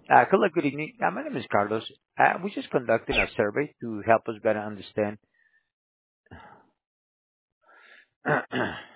Hello, good evening. My name is Carlos. We're just conducting a survey to help us better understand